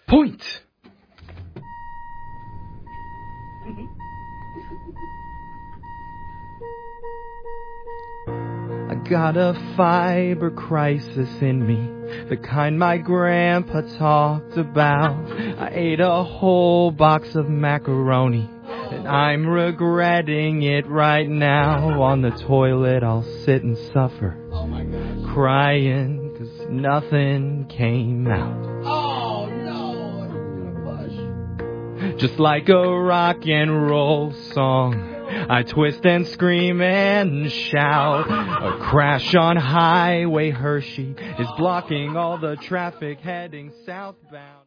Point! I got a fiber crisis in me, the kind my grandpa talked about. I ate a whole box of macaroni, and I'm regretting it right now. On the toilet I'll sit and suffer, crying 'cause nothing came out. Oh no, I'm gonna push. Just like a rock and roll song, I twist and scream and shout. A crash on Highway Hershey is blocking all the traffic heading southbound.